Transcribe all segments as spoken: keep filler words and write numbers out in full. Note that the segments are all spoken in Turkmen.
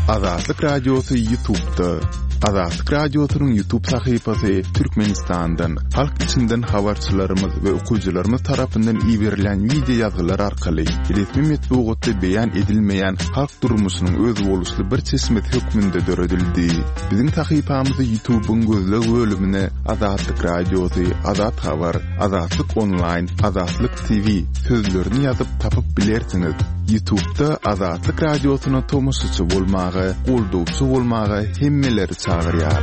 Azatlyk Radiosu YouTube'da. Azatlyk Radiosu'nun YouTube sayfasy Türkmenistan'dan, halk içinden habarçylarymyz we okuyjylarymyz tarapyndan iýerilen video ýazgylar arkaly resmi metbuatda beýan edilmeýän halk durmuşynyň öz boluşly bir çeşmet hökmünde döredildi. Biziň sayfamyzy YouTube'un gözleg bölümine Azatlyk Radiosu, Azat Habar, Azatlyk Online, Azatlyk T V sözlerini ýazyp tapyp bilersiňiz. YouTube'da Azatlyk Radiosu'na tomoşaçy bolmagy, goldawçy bolmagy hemmeleri çağırýar.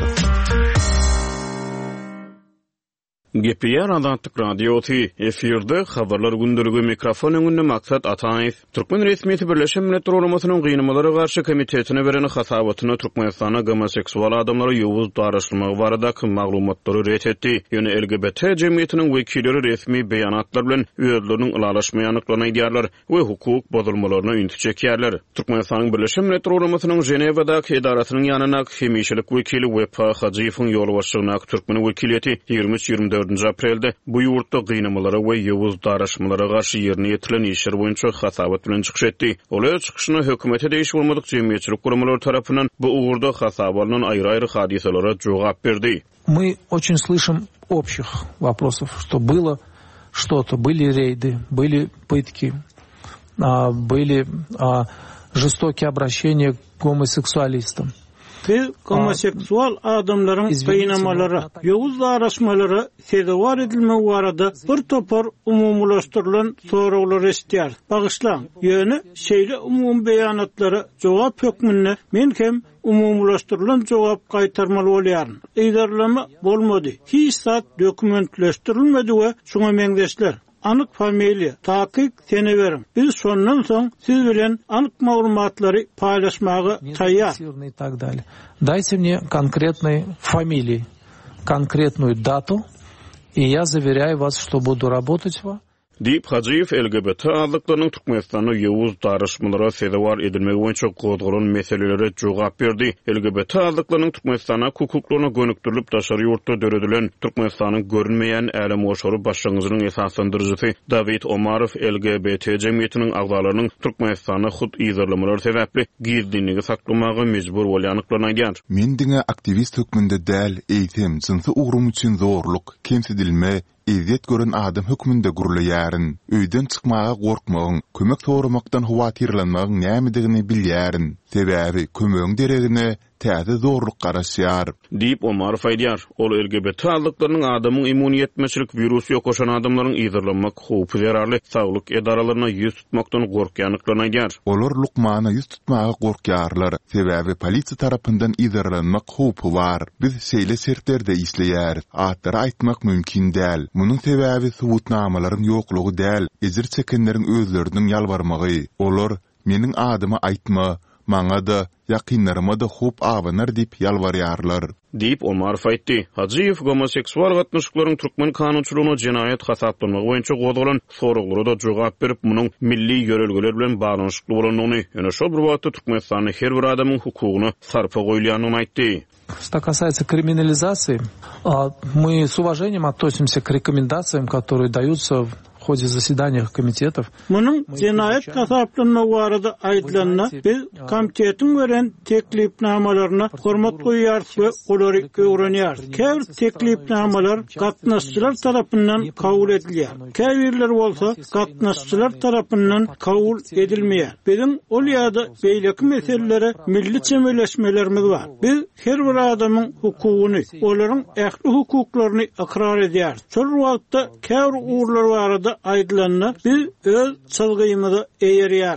Gepleýär Azatlyk Radiosu efirde habarlar gündürügi mikrofon öňünde maksat Ataýew. Türkmen resmiýeti Birleşen Milletler Ulamasynyň gynamalara garşy komitetine beren hasabatyny Türkmenistana homoseksual adamlara ýowuz daraşylmagy barada maglumatlary ret etdi. Ýöne L G B T jemgyýetiniň wekilleri resmi beýanatlar bilen özleriniň ulalaşmaýanyklaryny aýdýarlar we hukuk bozulmalaryna ünti çekýärler. Türkmenistanyň Birleşen Milletler Ulamasynyň Ženewadaky edarasynyň ýanyna hemişelik wekili Wefa Hajiýewiň ýol başçylygyna Türkmen wekiliýeti ýigirmi üç ýigirmi dördünji aprelde bu ýurtda gynamalara we ýowuz daraşmalara garşy ýerine ýetilen işler boýunça hasabat bilen çykyş etdi. Olar çykyşyny hökümete değiş bolmadyk jemgyýetçilik guramalary tarapyndan bu uğurda hasabalynan aýry-aýry hadiselere jogap berdi. Мы очень слышим общих вопросов, что было что-то, были рейды, были пытки, были жестокие обращения к гомосексуалистам. Biz homoseksual adamların gynamaları, ýowuz daraşmalary sezewar edilmegi barada bir topar umumlaşdyrylan soraglar esdýär. Bagyşlaň, ýöne şeýle umum beýanatlary jogap hökmünde men hem umumlaşdyrylan jogap gaýtarmaly bolýaryn. Eýdarlama bolmady. Hiç zat dokumentleşdirilmedi we şoňa meňdeşler. Anyk familiýa, takyk seni berim. Biz şondan soň siz bilen anyk maglumatlary paýlaşmagy taýýar. Дайте мне конкретные фамилии, конкретную дату, и я заверяю вас, что буду работать в Diýip Hajiýew L G B T azlyklarynyň Türkmenistana ýowuz daraşmalara sebäp edilmegi boýunça gozgulan meselelere jogap berdi. L G B T azlyklarynyň Türkmenistana hukuklaryna gönükdirilip daşary ýurtda döredilen Türkmenistanyň görünmeýän äle moşary başlangyjynyň esaslandyrjysy David Omarov L G B T jemgyýetiniň agzalarynyň Türkmenistana hut ýyzarlamalary sebäpli girdinligi saklamagy mejbur bolýanyklaryny aýdýar. Men diňe aktivist hökmünde däl, eýtem, jinsy ugrym üçin zorluk, kemsidilme, eziýet gören adam hökmünde gurulýaryň. Öýden çykmaga gorkmagyň, kömek soramakdan hawatirlanmagyň nämedigini bilýärin. Sebäbi kömegiň deregine täze zorluk garaşýar. Diýip Omar faýdýar. Ol L G B T azlyklarynyň adamyň immuniýetmeçilik wirusy ýokaşan adamlaryň ýyzarlanmak howpy zararly saglyk edaralaryna ýüz tutmakdan gorkýanyklaryny aýdýar. Olar lukmana ýüz tutmaga gorkýarlar. Sebäbi polisiýa tarapyndan ýyzarlanmak howpy bar. Biz şeýle sertlerde isleýär. Atlara aýtmak mümkin däl. Munyň sebäbi subutnamalaryň ýoklugy däl, ejir çekenleriň özleriniň ýalbarmagy. Olar meniň adymy aýtma, maňa da ýakynlaryma da hop abanar diýip ýalbarýarlar. Diýip Omar aýtdy. Hajiýew homoseksual gatnaşyklaryň türkmen kanunçylygyna jenaýat hasaplamagy boýunça gozgulan soraglary da jogap berip, munyň milli ýörelgeler bilen baglanşykly bolanyny, ýöne şol bir wagtda Türkmenistanyň her bir adamyň hukugyny sarpa goýulyanyny aýtdy. Что касается криминализации, мы с уважением относимся к рекомендациям, которые даются в ходе заседаний комитетов. Munyň jenaýat hasaplamagy barada aýdylanna biz komitetiň beren teklipnamalaryna hormat goýýar we olary öwrenýär. Käbir teklipnamalar gatnaşçylar tarapyndan kabul edilýär. Käbirler bolsa gatnaşçylar tarapyndan kabul edilmeýär. Biziň ol ýa-da beýleki meselelere milli çemeleşmelerimiz bar. Biz her bir adamyň hukugyny, olaryň ähli hukuklaryny ikrar edýär. Şol wagtda käbir uğurlar barada aýdylanna biz öz çylgymyzy eýerýär.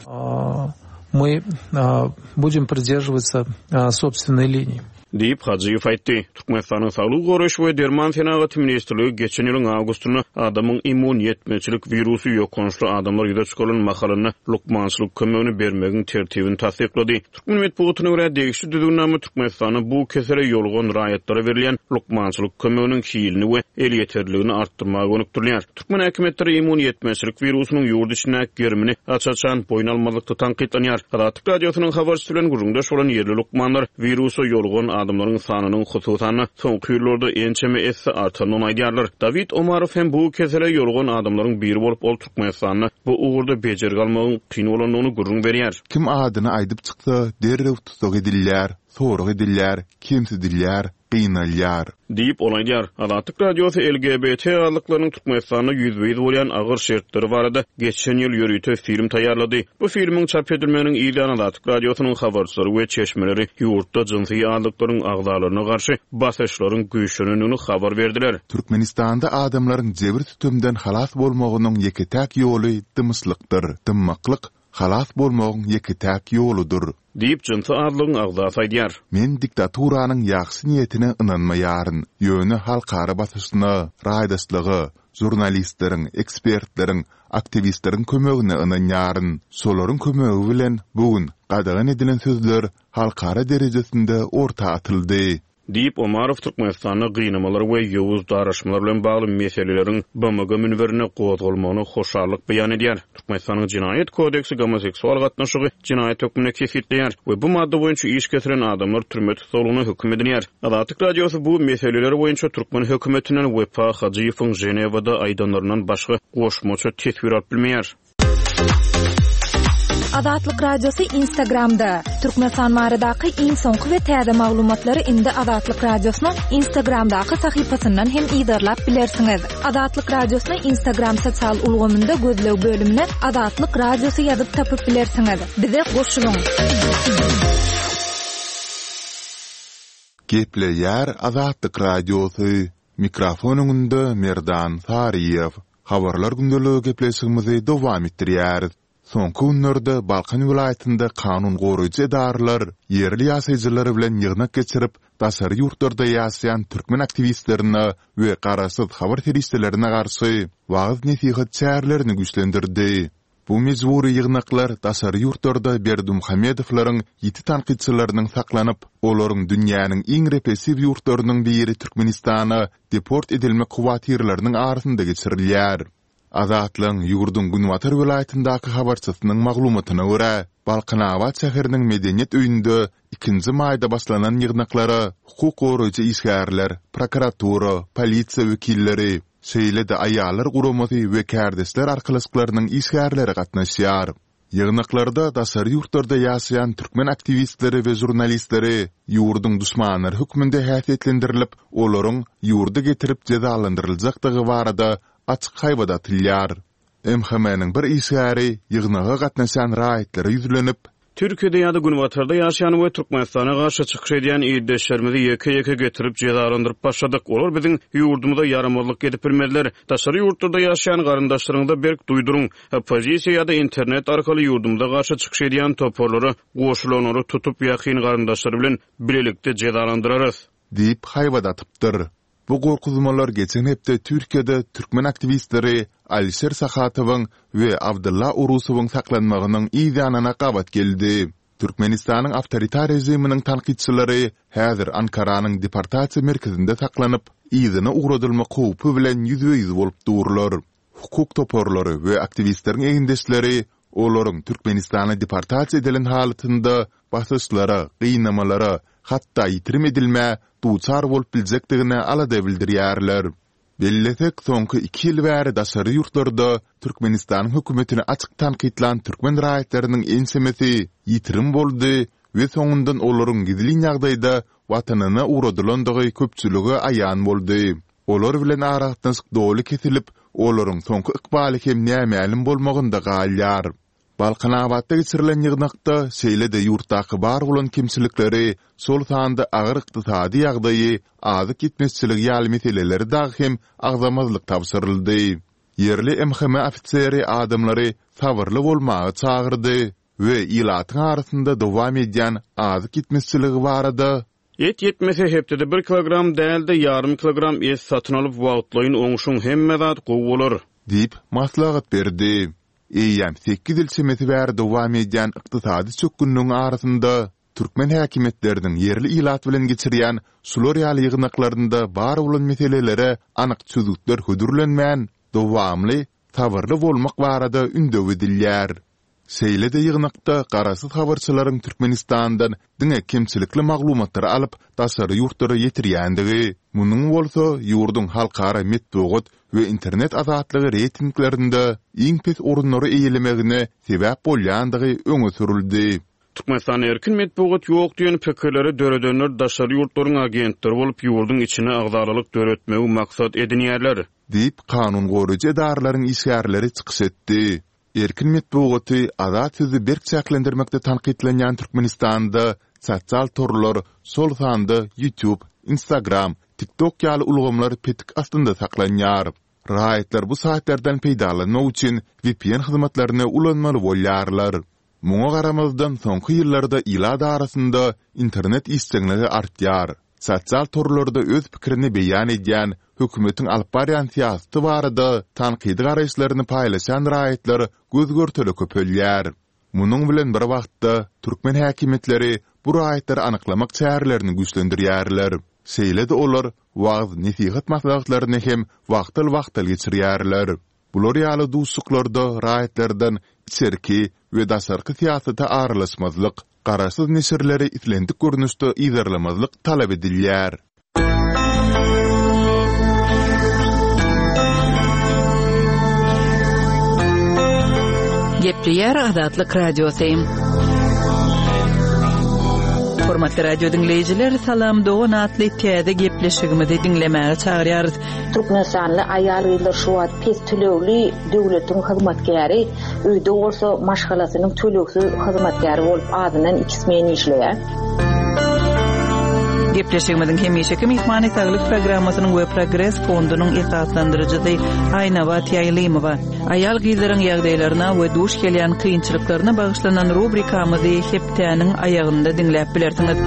Мы будем придерживаться собственной линии. Diýip Hajiýew aýtdy. Türkmenistanyň saglyk goraş we derman fenagat ministrligi geçen ýylyň awgustyna adamyň immuniýetmeçilik wirusy ýokançly adamlar ýüze çykaran mahalyny lukmançylyk kömegini bermegiň tertibini tasdiklady. Türkmen metbuatyna görä degişli düzgünläme Türkmenistana bu kesere ýolgon raýatlara berilen lukmançylyk kömeginiň hiýilini we el ýeterligini artdyrmagy gönükdirilýär. Türkmen häkimetleri immuniýetmeçilik wirusynyň ýurt içine girmini açaçan boýun almazlykda tanqidlanýar. Azatlyk Radiosynyň habarçysy bilen gurulmda şolan ýerli lukmanlar wirusy ýolgon adamlaryň sanynyň hususany soňky ýyllarda ençeme esse artanyny aýdýarlar. David Omarov hem bu kesele ýolgan adamlaryň biri bolup ol Türkmenistanyny bu uğurda bejerip almagyň kyn bolanyny gurrun berýär. Kim adyny aýdyp çyksa, derrew tutsak edilýär, sorag edilýär, kimsidilýär, qynalýar. Diýip olaýdýar. Azatlyk radiosu L G B T alyklarynyň Türkmenistanyna ýüzbeýiz bolýan agyr şertleri barada geçen ýyl ýörüýte film taýýarlady. Bu filmiň çap edilmeginiň ýylyny Azatlyk radiosynyň habarçylary we çeşmeleri ýurtda jynsyý alyklaryň agdalaryna garşy basyşlaryň güýçlenýänini habar berdiler. Türkmenistanda adamlaryň jebir tutumdan halas bolmagynyň ýeketäk ýoly dymyslykdyr. Dymmaklyk halas bolmagyň ýeketäk ýoludur. Diýip jynsyý adlygyň agdasy aýdýar. Men diktaturanyň ýaxşy niýetine ynanmaýaryn. Ýöne halkara basyşyna, raýdaşlygy, jurnalistleriň, ekspertleriň, aktivistleriň kömegine ynanýaryn. Şolaryň kömegi bilen bugün gadagan edilen sözler halkara derejesinde orta atyldy. Diýip Omarov Türkmenistanyň gynamalar we ýowuz daraşmalar bilen bagly meseleleriň B M G münberine gozgolmagyny hoşarlyk beýan edýär. Türkmenistanyň Jinaýat kodeksi homoseksual gatnaşygy jinaýat hökmüne kefitleýär we bu madda boýunça iş getiren adamlar türme tutulugyny hökm edilýär. Azatlyk radiosu bu meseleler boýunça Türkmen hökümetinden Wefa Hajiýewiň Jenewada aýdanlaryndan başga goşmaça tesbir alyp bilmeýär. Azatlyk radiosu Instagramda. Türkmenistan baradaky iň soňky we täze maglumatlary indi Azatlyk radiosynyň Instagramdaky sahypasyndan hem ýydarlap bilersiňiz. Azatlyk radiosyny Instagram sosial ulgamynda gözlew bölümine Azatlyk radiosu ýazyp tapyp bilersiňiz. Bize goşulyň. Gepleýär Azatlyk radiosu. Mikrofonuňda Merdan Sariýew. Habarlar gündeligi gepleşigimizi dowam etdirýär. Soňky günlerde Balkan vilayatynda kanun goraýjy edarlar yerli ýasaýjylar bilen ýygnak geçirip, daşary ýurtlarda ýaşaýan türkmen aktivistlerine we garasyz habar teristlerine garşy wagt nesihat çärlerini güýçlendirdi. Bu mejburi ýygnaklar daşary ýurtlarda Berdimuhamedowlaryň ýeti tanqidçileriniň saklanyp, olaryň dünýäniň iň repressiw ýurtlarynyň biri Türkmenistana deport edilmek kuwatirleriniň arasynda geçirilýär. Azatlyň ýurdun Günwatar vilayatyndaky habarçysynyň maglumatyna görä, Balkanawat şäheriniň medeniýet öýünde ikinji maýda başlanan ýygnaklary hukuk goraýjy işgärler, prokuratura, polisiýa wekilleri, şeýle-de aýallar guramasy we kärdesler arkalyşyklarynyň işgärleri gatnaşýar. Ýygnaklarda daşary ýurtlarda ýaşaýan türkmen aktivistleri we jurnalistleri ýurdun düşmanlary hökmünde häsiýetlendirilip, olaryň ýurda getirip cezalandyryljakdygy barada açık haybada tilýär. M H M-niň bir işgäri ýygnaga gatnaşan raýatlary ýüzlenip, Türkiýede ýa-da Günwatarda ýaşaýan we Türkmenistana garşy çykyş edýän ýerdeşlerimizi ýeke-ýeke getirip cezalandyryp başladyk. Olar biziň ýurdumyzda yaramazlyk edip bilmediler. Daşary ýurtlarda ýaşaýan garandaşlaryňda berk duýduruň. Opozisiýa ýa-da internet arkaly ýurdumyzda garşy çykyş edýän toporlary, goşulanlary tutup ýakyn garandaşlary bilen bilelikde cezalandyrarys diýip haybada atypdyr. Bu gorkuzmalar geçen hepde Türkiýede türkmen aktivistleri Alisher Sakatowyň we Abdullah Urusowyň saklanmagynyň ýa-da gabat geldi. Türkmenistanyň awtoritar rejiminiň tanqidçilary häzir Ankaranyň deportasiýa merkezinde saklanyp, ýa-da uğradylma howpy bilen ýüzbeýiz bolup durlar. Hukuk toporlary we aktivistleriň egindeşleri olaryň Türkmenistana deportasiýa edilen halatynda basyşlara, gynamalara, hatda ýitirim edilme duçar bolup biljekdigine alada bildirýärler. Belletek soňky iki ýyl bäri daşary ýurtlarda Türkmenistanyň hökümetine açyk tanqidlan türkmen raýatlarynyň ensemesi ýitirim boldy we soňundan olaryň gizlin ýagdaýda watanyna uğradylandygy köpçüligi aýan boldy. Olar bilen aragatnaşyk doly kesilip, olaryň soňky ykbaly hem nämälim bolmagynda galýar. Balkanawatda geçirilen ýygnakda şeýle-de ýurtdaky bar bolan kimçilikleri, sol sanda agyr ykdysady ýagdaýy, azy gitmesçilik ýaly meseleleri dagy hem agzamazlyk tapşyryldy. Yerli M H M ofiseri adamlary sabyrly bolmagy çagyrdy we ýylatyň arasynda dowam edýän azy gitmesçiligi barada Et yetmese hepde bir kilogram dälde yarım kilogram es satyn alyp wagtlaýyn oňuşuň hemme zat gowy diýip maslahat berdi. Eýem sekiz ýyl semeti bäri dowam edýän ykdysady çökgünlüğüň arasynda türkmen häkimetleriniň yerli ýylat bilen geçirýän sular ýaly ýygnaklarynda bar bolan meselelere anyk çözükler hödürlenmän, dowamly, sabyrly bolmak barada ündew edilýär. Seýlede ýygnakda garasyz habarçylaryň Türkmenistandan diňe kemçilikli maglumatlary alyp daşary ýurtlara ýetirýändigi, munyň bolsa ýurdun halkara metbugat we internet azatlygy reytinglerinde iň pes orunlary eýilemegine sebäp bolýandygy öňe sürildi. Türkmenistan erkin metbugat ýok diýen pikirleri döredenler daşary ýurtlaryň agentleri bolup ýurdun içine agzarlyk döretmegi maksat edinýärler diýip kanun goruja edarlaryň işgärleri çykyş etdi. Erkin metbugaty azat sözi berkçäklendirmekde tanqidlenýän Türkmenistanda sosial torlar, sol sanda YouTube, Instagram, TikTok ýaly ulgamlar petik astynda saklanýar. Raýatlar bu saatlerden peýdalanmak üçin V P N hyzmatlaryna ulanmaly bolýarlar. Muňa garamazdan soňky ýyllarda ila arasynda internet istekleri artýar. Sosial torlarda öz pikirini beýan edýän hökümetiň alyp barýan siýasaty barada tanqidi garaýşlaryny paýlaşan raýatlar göz görteli köpelýär. Munyň bilen bir wagtda türkmen häkimetleri bu raýatlary anyklamak çärelerini güýçlendirýärler. Seýlede olar wagz nesihat maslahatlaryny hem wagtyl-wagtyl geçirýärler. Bular ýaly duşuklarda raýatlardan içerki we daşarky siýasata aralaşmazlyk, garasyz neşirleri itlendik görnüşde iýerlemezlik talap edilýär. Gepleýär Azatlyk radiosi. Hormatly radio dinleyijiler, salam dogan atly täze gepleşigimizi dinlemäge çagyrýarys. Türkmenistanly aýalgylar şu wagt pes tölegli döwletiň hyzmatkäri, öýde bolsa maşgalasynyň töleksiz hyzmatkäri bolup adyndan ikismeni işleýär. Gepleşigimizin hemişeki mehmany saglyk programmasynyň we progress fondunyň esaslandyrjysy Aýnawa Tiýaýlymowa aýal gyzlaryň ýagdaýlaryna we duş gelýän kynçylyklaryna bagyşlanan rubrikamyzy hepdäniň aýagynda dinläp bilersiňiz.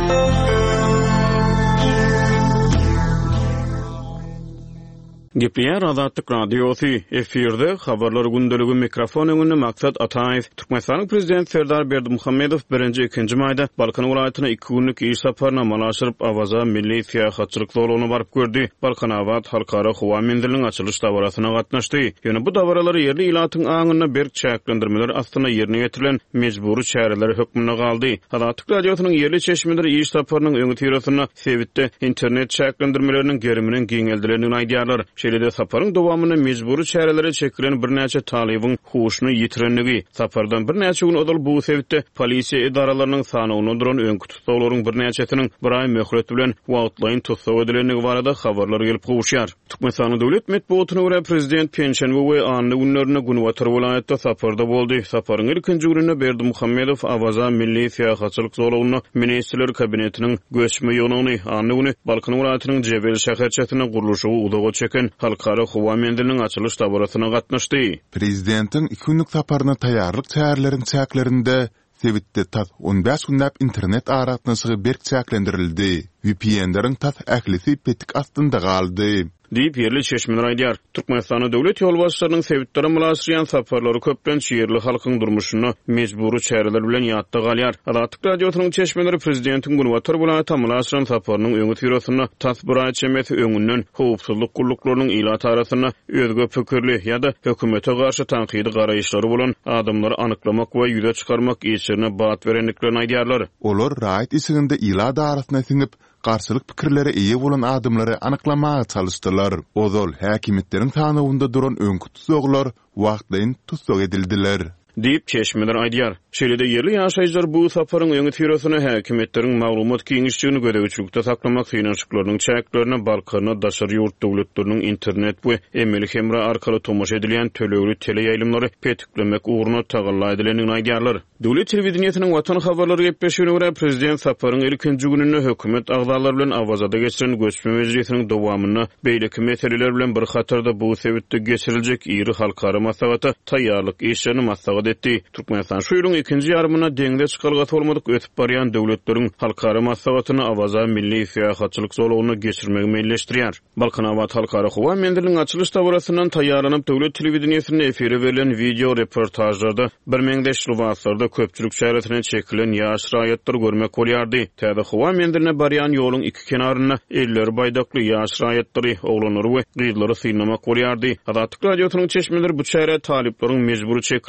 Gepleýär Azatlyk radiosi efirde habarlar gündeligi mikrofon öňünde maksat Ataýew. Türkmenistanyň prezidenti Serdar Berdimuhammedow birinji ikinji maýda Balkan welaýatyna iki günlük iş saparyna malaşyryp Awaza milli syýahatçylyk zolugyna baryp gördi. Balkan Awat halkara howa mendiliniň açylyş dawrasyna gatnaşdy. Ýöne bu dawralary yerli ilatyň aňyna berk çäklendirmeler astyna ýerine ýetirilen mejburi çäreler hökmüne galdy. Azatlyk radiosynyň yerli çeşmeleri iş saparynyň öňe ýetirilýäni sebitde internet çäklendirmeleriniň geriminiň giňeldilenini aýdýarlar. Şeýle saparyň dowamyny mejburi çärelere çekilen bir näçe talybyň huşuny ýitirenligi, sapardan bir näçe gün odal bu sebitde polisiýa edaralarynyň sanyny duran öňkü tutsaklaryň bir näçesiniň bir aý möhlet bilen wagtlaýyn tutsak edilenligi barada habarlar gelip gowşýar. Türkmenistanyň döwlet metbuatyna görä prezident Penşenwe we anly günlerine Gunwatar welaýatda saparda boldy. Saparyň ilkinji gününde Berdimuhammedow Awaza milli syýahatçylyk zolugyna ministrler kabinetiniň göçme ýoluny anly güni Balkan welaýatynyň Jebel şäherçesine gurulşy udaga çeken halkara howa mendiliniň açylyş dawrasyna gatnaşdy. Prezidentiň iki günlük saparyna taýýarlyk çäreleriň çäklerinde sebitde tas on beş günläp internet aratnaşygy berk çäklendirildi. V P N'leriň tas ählisi petik astynda galdy. Diýip yerli çeşmeler aýdýar. Türkmenistanyň döwlet ýolbaşçylarynyň sebitleri mulaşýan saparlary köpden şeýerli halkyň durmuşyna mejburi çäreler bilen ýatda galýar. Azatlyk radiosynyň çeşmeleri prezidentiň Gunwatar welaýatyna mulaşýan saparynyň öňe ýetirilýäni tasbira çemeti öňünden howpsuzlyk guruluklarynyň ilat arasyna özge pikirli ýa-da hökümete garşy tanqidi garaýşlary bolan adamlary anyklamak we ýüze çykarmak işlerine bat berenliklerini aýdýarlar. Olar raýat isiginde ilat arasyna siňip garşylyk pikirlere eýe bolan adamlary anyklamaga çalışdylar. Ozal häkimetleriň tanawynda duran öňkü tutsaklar wagtlaýyn tutsak edildiler. Diýip çeşmeler aýdýar. Şeýle-de yerli ýaşaýjylar bu saparyň öňe ýetirilýäni häkimetleriň maglumat giňişçiligini gödäwçilikde saklamak synançyklarynyň çäklerini Balkana daşary ýurt döwletleriniň internet we emeli hemra arkaly tomoş edilýän tölegli teleýaýlymlary petiklemek uğruna tagalla edilenini aýdýarlar. Döwlet telewizionynyň watan habarlary gepleşigine görä prezident saparyň ilkinji gününde hökümet agzalary bilen Awazada geçiren göçme mejlisiniň dowamyna beýleki meseleler bilen bir hatarda bu sebitde geçiriljek iri halkara maslahaty taýýarlyk işlerini maslahat etdi. Türkmenistan şu ýylyň ikinji ýarymyna deňde çykargat bolmadyk ötüp barýan döwletleriň halkara maslahatyny Awaza milli syýahatçylyk zolugyna geçirmegi meýilleşdirýär. Balkan Awat halkara howa mendiliniň açylyş dawrasyndan taýýarlanyp döwlet telewizionynyň efire berilen video reportajlarda bir meňdeş ýyllarda köpçülik şäheretine çekilen ýaş raýatlar görmek bolýardy. Täze howa mendiline barýan ýoluň iki kenaryna elleri baýdakly ýaş raýatlary, oglanlary we gyzlary synamak bolýardy. Azatlyk radiosynyň çeşmeleri bu çäre talyplaryň mejburi çekilenini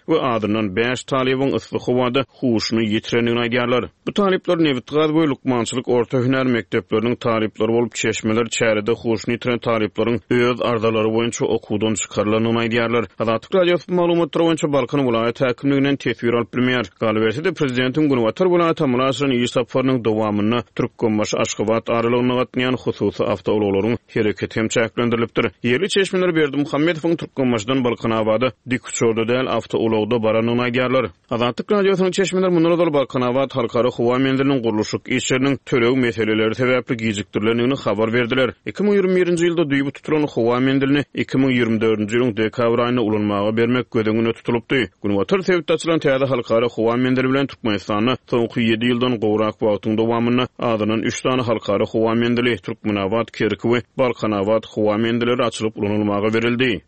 we adından beş talibin ısly howada huşuny ýitirendigini aýdýarlar. Bu talipler Nevitgaz we Lukmançylyk orta hüner mekdepleriniň talipleri bolup çeşmeler çärede huşuny ýitiren talipleriň öz ardalary boýunça okuwdan çykarylanyny aýdýarlar. Azatlyk radiosynyň maglumatlary boýunça Balkan vilayat häkimliginiň tesbir alyp bilmeýär. Galberti de prezidentiň Gunwatar vilayat amalasynyň iş saparynyň dowamyna Türkmenbaş Aşgabat aralygyna gatnaýan hususy awtowaglaryň hereketi hem çäklendirilipdir. Ýerli çeşmeler berdi Muhammedowyň Türkmenbaşdan Balkanabada dikçorda däl awtowagda baranyny aýdýarlar. Azatlyk radiosynyň çeşmeler mundan Balkanabad halkara howa mendiliniň guruluşy işleriniň tölew meseleleri sebäpli gijikdirilendigini habar berdiler. iki bin ýygrimi birinji ýylda duýup tutulan howa mendilini iki bin ýygrimi dördünji ýylyň dekabr aýyna ulanmaga bermek gödüňine tutulupdy. Gunwatar täwit açylan täze halkara howa mendili bilen Türkmenistanyň soňky ýedi ýyldan gowrak wagtyň dowamyna adynyň üç tane halkara howa mendili Türkmenabad, Kerki we Balkanabad howa mendileri açylyp ulanylmaga berildi.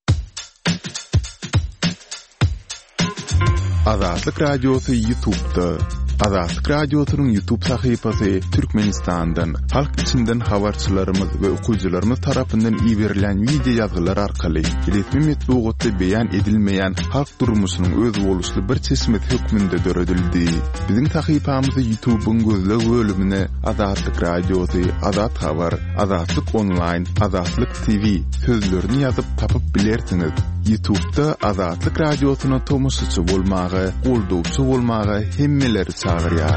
Azatlyk radiosu YouTube'da. Azatlyk radiosynyň YouTube sahypasy Türkmenistandan, halk içinden habarçylarymyz we okuyjylarymyz tarapyndan ýiberilen video ýazgylar arkaly resmi metbuatda beýan edilmeýän halk durmuşynyň öz boluşly bir çeşmet hökmünde döredildi. Biziň sahypamyzy YouTube'un gözle bölümine Azatlyk radiosu, Azat habar, Azatlyk online, Azatlyk T V sözlerini ýazyp tapyp bilersiňiz. YouTube'da Azatlyk radiosyna tomusçy bolmagy, goldowçy bolmagy hemmeleri çağırýar.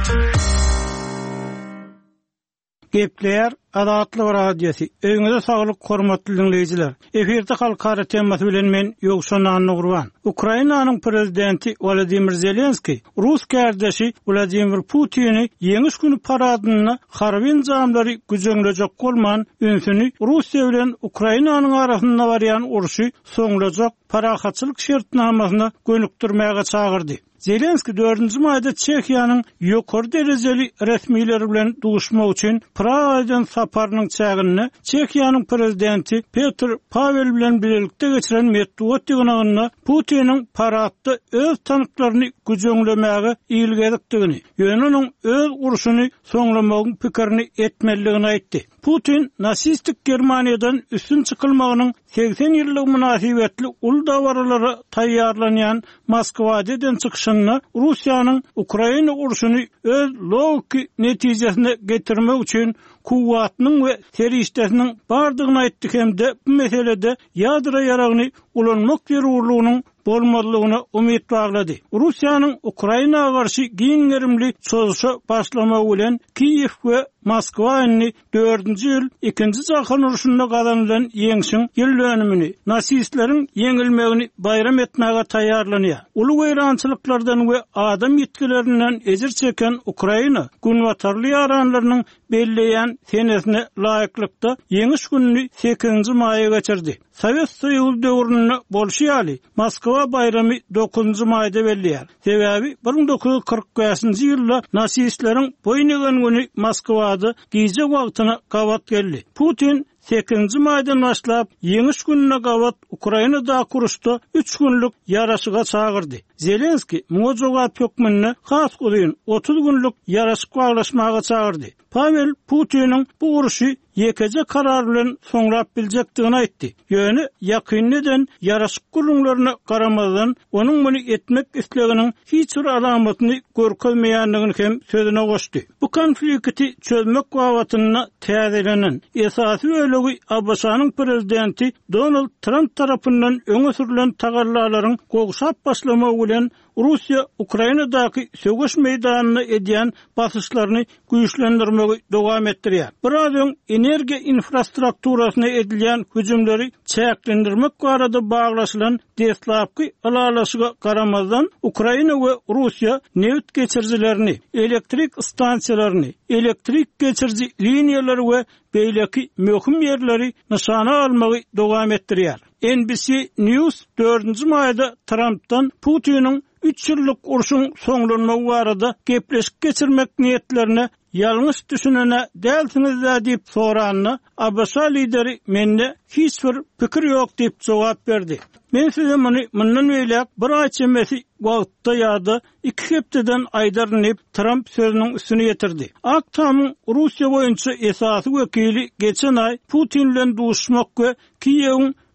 Gepler Azatlyk radiosu. Öňüňizde saglyk hormatly dinleýijiler. Eferde halkara temasy bilen men Ýogşan Nurwan. Ukrainanyň prezidenti Volodymyr Zelenski Rus kardeşi Vladimir Putin'i ýeňiş güni paradyna harby jamlary güjeňlejek bolman ünsüni Russiýa bilen Ukrainanyň arasynda barýan uruşy soňlajak parahatçylyk şertnamasyna gönükdirmäge çağırdy. Zelenski dördünji maýda Çekiýanyň ýokary derejeli resmiýetleri bilen duşmak üçin Pragadan saparynyň çägini Çekiýanyň prezidenti Petr Pavel bilen birlikde geçiren metbuat ýygynyna Putiniň paratda öz tanıklaryny güjeňlemäge iýilgedikdigini, ýöneňiň öz uruşuny soňlamagyň pikirini etmeligini aýtdy. Putin nasistik Germaniýadan üstün çykylmagynyň seksen ýyllyk münasibetli ul dawarlary taýýarlanýan Moskwadadan çykyşyny Russiýanyň Ukraina uruşuny öz logik netijesine getirmek üçin kuwwatynyň we serişdesiniň bardygyny aýtdy hemde bu meselede ýadyra ýaragyny ulanmak zerurlygynyň bolmalygyna umyt baglady. Russiýanyň Ukrainaga garşy giňerimli çözüşe başlamak bilen Kiýew we Moskwany dördünji ýyl ikinji jahon uruşynda gazanylan ýeňişiň ýyldönümini, nasistleriň ýeňilmegini bayram etmäge taýýarlanýar. Uly weýrançylyklardan we adam ýetgilerinden ejir çeken Ukraina Gunwatarly ýaranlarynyň belleýän senesine laýyklykda ýeňiş gününi sekizinji maýa geçirdi. Sovet Soýuzy döwründe bolşýaly Moskwa bayramy dokuzunji maýda belleýär. Sebäbi bir bin dokuz ýüz kırk beşinji ýylda nasistleriň boýnygan güni Moskwada gize wagtyna gawat geldi. Putin sekizinji maýdan başlap ýeňiş gününe gawat Ukrainada kuruşda üç günlük ýaraşyga çağırdy. Zelenski mojogap hökmünde has guryn otuz günlük ýaraşyk baglaşmaga çağırdy. Pavel Putiniň bu uruşy ýekeje karar bilen soňrap biljekdigini aýtdy. Ýöne ýakynlydan ýaraşyk gurunlaryna garamazdan onuň muny etmek isleginiň hiç bir alamatyny görkezmeýändigini hem sözüne goşdy. Bu konflikti çözmek gawatyna täzelenen esasy ölegi Abbasanyň prezidenti Donald Trump tarapyndan öňe sürülen tagarlalaryň gogşap başlamagy bilen Russiýa Ukrainadaky söwüş meýdanyna edýän basyşlaryny güýçlendirmegi dowam etdirýär. Birazdan energiýa infrastrukturasyna edilýän hüjümleri çäklendirmek barada baglaşylan deslapky alalaşyga garamazdan Ukraina we Russiýa neft geçirjilerini, elektrik stansiýalaryny, elektrik geçirji liniýalary we beýleki möhüm ýerleri nyşana almagy dowam etdirýär. N B C News dördünji maýda Trump'dan Putin'in üç ýyllyk uruşyň soňlanmagy barada gepleşik geçirmek niýetlerine ýalňyş düşünene dälsiňiz diýip soranyny Abbasa lideri mende hiç bir pikir ýok diýip jogap berdi. Men size muny mundan beýlek bir ay çemesi wagtda ýa-da iki hepdeden aýdarnyp Trump sözüniň üstüne ýetirdi. Aktamyň Russiýa boýunça esasy wekili geçen ay Putin bilen duşmak we Kiýewiň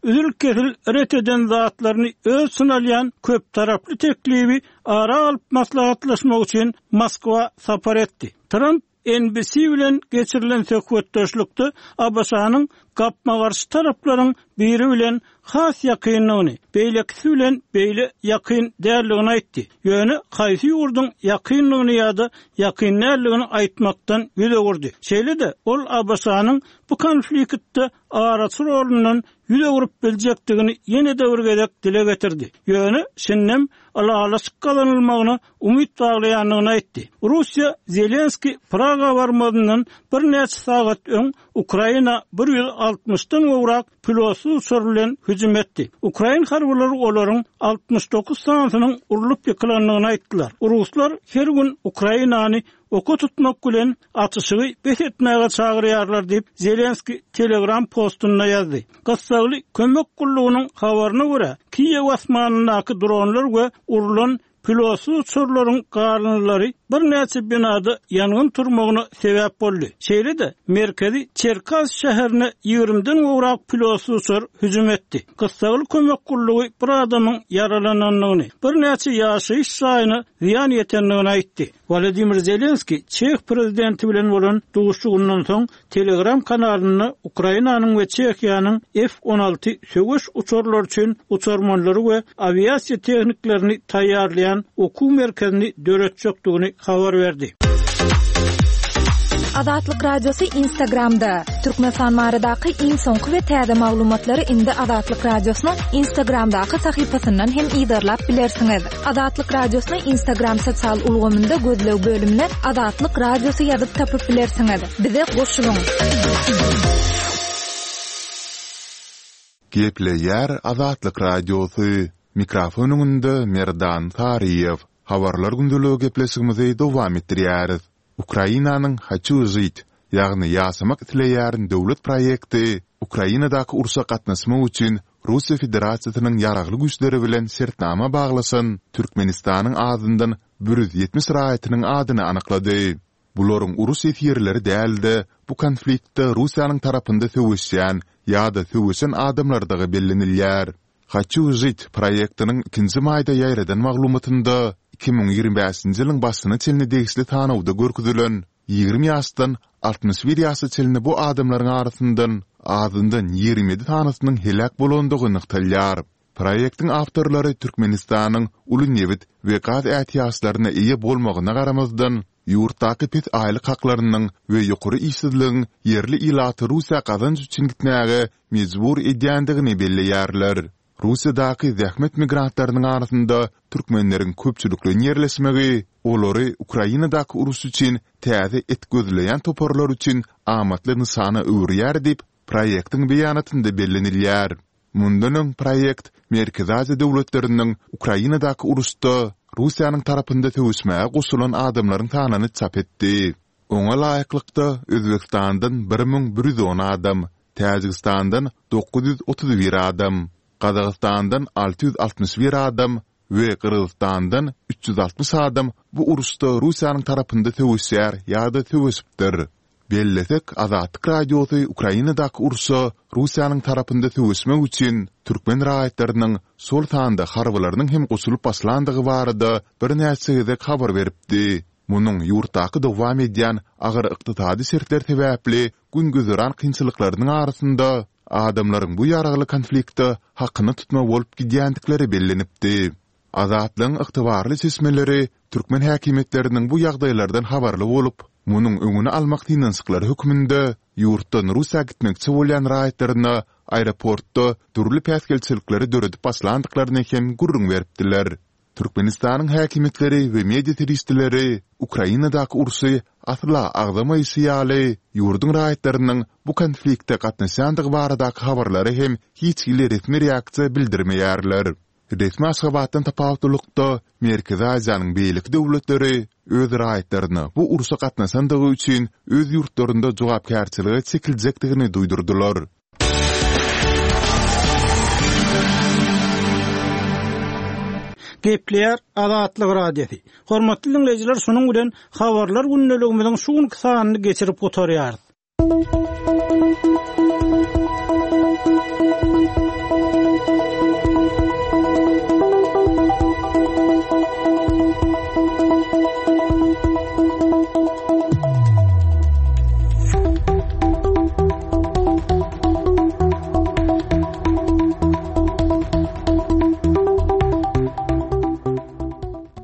üzül kesil ret eden zatlaryny öz sınalyan köp taraply teklibi ara alyp maslahatlaşmak üçin Moskwa sapar etdi. Trump N B C bilen geçirilen söhbetdeşlikde Abbasanyň gapma garşy taraplaryň biri bilen has ýakynlygyny, beýlekisi bilen beýle ýakyn däldigini aýtdy. Ýöne haýsy ýurduň ýakynlygyny ýa-da ýakynlygyny aýtmakdan ýüze gurdy. Şeýle-de ol Abbasanyň bu konfliktde araçy rolundan ýüze gurup biljekdigini ýene-de bir gezek dile getirdi. Ýöne şinnem alalaşyk galanylmagyna umyt baglaýanlygyny aýtdy. Russiýa Zelenski Praga barmadyndan bir näçe sagat öň Ukraina bir ýüz altmışdan gowrak pilosy uçurlan hüjüm etdi. Ukraina harwlary olaryň altmış dokuz sanatynyň urulyp ýykylanlygyny aýtdylar. Ruslar her gün Ukrainany oku tutmak bilen atışygy besetmäge çagyrýarlar diýip Zelenski Telegram postunda ýazdy. Gassagly kömek gullugynyň habaryna görä, Kiýew asmanynaky dronlar we urulan pilosy uçurlaryň garynlary bir näçe binada ýangyn turmagyna sebäp boldy. Şeýle-de merkezi Çerkaz şäherine ýigrimden gowrak pilosy uçur hüjüm etdi. Gassagly kömek gullugy bir adamyň yaralananlygyny, bir näçe ýaşaýyş saýyny ziýan ýetenligini aýtdy. Volodymyr Zelenski Çeх prezidenti bilen bolan duguşugundan soň Telegram kanalyny Ukrainanyň we Çehiýanyň F on alty söwüş uçurlar üçin uçurmanlary we aviasiýa tehniklerini taýýarlayan oku merkezini döretjekdigini habar berdi. Azatlyk radiosu Instagramda. Türkmenistan maradaky iň soňky we täze maglumatlary indi Azatlyk radiosynyň Instagramdaky sahypasyndan hem ýygyrlap bilersiňiz. Azatlyk radiosynyň Instagram sosial ulgamynda gözlew bölümine Azatlyk radiosu ýazyp tapyp bilersiňiz. Bize goşulyň. Gepleýär Azatlyk radiosu. Mikrofonunda Merdan Tariýew. Habarlar gündüligi gepleşigimizi dowam etdirýäris. Ukrainanyň Haçu Żyt, ýagny ýasamak itleýärin döwlet proýekti Ukrainadaky urşa gatnaşmak üçin Russiýa Federasiýasynyň ýaragly güýçleri bilen sertnama baglasyn Türkmenistanyň adyndan bir yüz ýetmiş raýatynyň adyny anyklady. Bularyň urus ýerleri däldi. Bu konfliktde Russiýanyň tarapynda söwüşýän ýa-da söwüşen adamlardagy bellenilýär. Haçu Żyt proýektiniň ikinji maýda ýaýradan maglumatynda iki bin ýygrimi beşinji ýylyň başyny çelini degisli tanawda görkezülen ýygrimi ýaşdan altmış bir ýaşa çelini bu adamlaryň arasyndan azyndan ýygrimi ýedi tanasynyň helak bolandygy nykdalýar. Proýektiň awtorlary Türkmenistanyň uly nevit we gaz ätiýaçlaryna eýe bolmagyna garamazdan ýurtdaky pet aýlyk haklarynyň we ýokary işsizligiň ýerli ilaty Russiýa gazanç üçin gitmäge mejbur edýändigini belleýärler. Russiýadaky zähmet migrantlarynyň arasynda türkmenleriň köpçülikli ýerleşmegi, olary Ukrainadaky urus üçin täze et gözleýän toparlar üçin amatly nysana öwrýär diýip proýektiň beýanatynda bellenilýär. Mundan proýekt Merkezi Aziýa döwletleriniň Ukrainadaky urusda Russiýanyň tarapynda söwüşmäge goşulan adamlaryň sanyny çap etdi. Oňa laýyklykda Özbekistandan bir bin bir yüz on adam, Täjikistandan dokuz yüz otuz bir adam, Kazakstandan altı yüz altmış bir adam we Kırgızstandan üç yüz altmış adam bu urusda Russiýanyň tarapynda söwüşýär ýa-da söwüşipdir. Bellesek Azatlyk radiosu Ukrainadaky urusy Russiýanyň tarapynda söwüşmek üçin türkmen raýatlarynyň sol sanda harbylarynyň hem goşulyp başlandygy barada bir näçe gezek habar beripdi. Munyň ýurtdaky dowam edýän agyr ykdysady şertler sebäpli gün gözüren kynçylyklarynyň arasynda adamlaryň bu ýaragly konfliktde hakyny tutma bolup gidýändikleri bellenipdi. Azatlyň yktybarly sesmeleri türkmen häkimetleriniň bu ýagdaýlardan habarly bolup, munyň öňüni almak tynançyklary hökmünde ýurtdan Russiýa gitmekçi bolýan raýatlaryna aeroportda turly päsgelçilikleri döredip başlandyklaryny hem gurrun beripdiler. Türkmenistanyň häkimetleri we media teristleri Ukrainadaky urusy asla agzamaýysy ýaly ýurdun raýatlarynyň bu konfliktde gatnaşandygy baradaky habarlary hem hiç ýyly resmi reaksiýa bildirmeýärler. Resmi aşgabatdan tapawdulykda Merkezi Aziýanyň beýlik döwletleri öz raýatlaryny bu urusy gatnaşandygy üçin öz ýurtlarynda jogapkärçiligi çekiljekdigini duýdurdylar. Gepleýär Azatlyk radiosu. Hormatly dinleýijiler, şonuň bilen habarlar günneligimiziň şu gün sanyny geçirip oturýar.